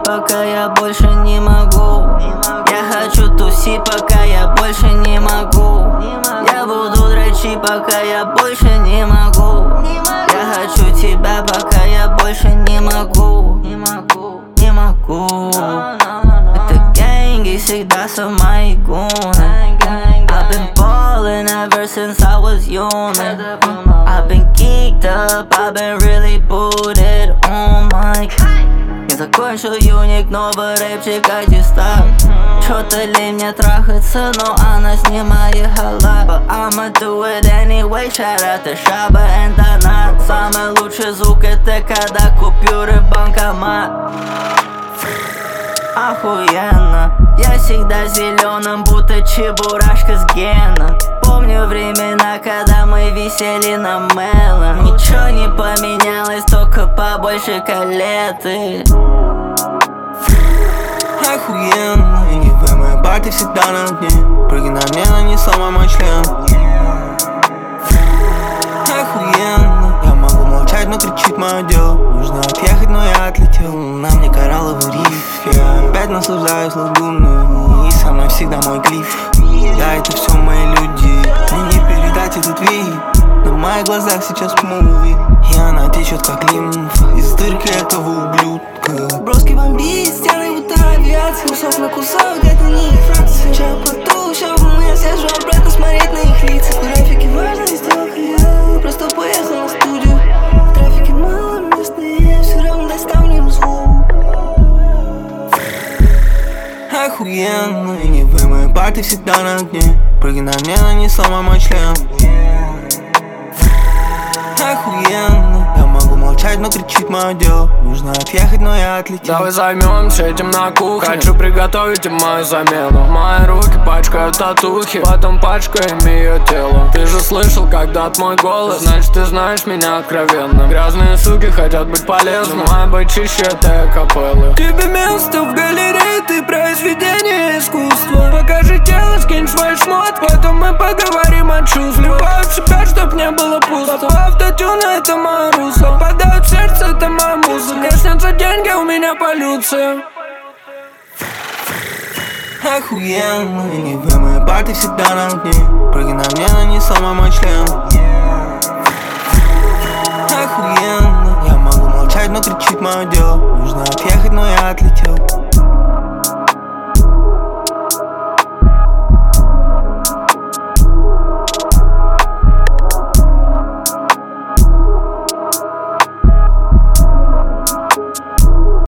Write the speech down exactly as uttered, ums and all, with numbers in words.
пока я больше не могу. Я хочу тусить, пока я больше не могу. Я буду дрочить, пока я больше не могу. Я хочу тебя, пока я больше не могу. Не могу, не могу. Это гэнги всегда со моей гуны. I've been ballin' ever since I was young. I've been geeked up, I've been really booted. Oh my. Я закончил юник, новый рэпчик антистап. Чё-то лень мне трахаться, но она снимает халат. But I'ma do it anyway, shout out to Шаба and Донат. Самый лучший звук это когда купюры в банкомат. Охуенно. Я всегда зеленым, будто чебурашка с Гена. Помню времена, когда мы висели на Мелон. Ничего не поменялось, только побольше калеты. Охуенно. И не в моей парте всегда на дне. Прыгай на мне, нанесла мой член. Охуенно. Я могу молчать, но кричит мое дело. Нужно отъехать, но я отлетел. На мне коралловый риф. Я опять наслаждаюсь лагуной. И со мной всегда мой глиф. Да, это все мои люди. Мне не передать этот вид. На моих глазах сейчас муви. И она течет как лимфа из дырки этого ублюдка. Броски бомбит, стены будто авиация. Кусок на кусок, это не их фракция. Сейчас поту, сейчас в уме, сижу обратно смотреть на их лица. В графике важно сделка, я просто поехал на студию. В трафике мало места, и я все равно доставлю им звук. Охуенно. И не в моей парте всегда на дне. Прыгай на мне, нанесла мой член. Охуенно. Я могу молчать, но кричит мое дело. Нужно отъехать, но я отлетел. Давай займемся этим на кухне. Хочу приготовить им мою замену. Мои руки пачкают татухи, потом пачкаем ее тело. Ты же слышал когда-то мой голос, значит ты знаешь меня откровенно. Грязные суки хотят быть полезны, моя быть чище этой капеллы. Тебе место в галерее, ты произведение искусства. Покажи тело, скинь свой шмот, потом мы поговорим о чувствах. Вливаю в себя, чтоб не было пусто. Автотюна — это мое русло. Попадают в сердце, это моя музыка. Мне снятся деньги, у меня полюция. Охуенно. И не в моей парте всегда на дне. Прыгай на мне, нанесла мой член. Охуенно. Я могу молчать, но кричит мое дело. Нужно отъехать, но я отлетел.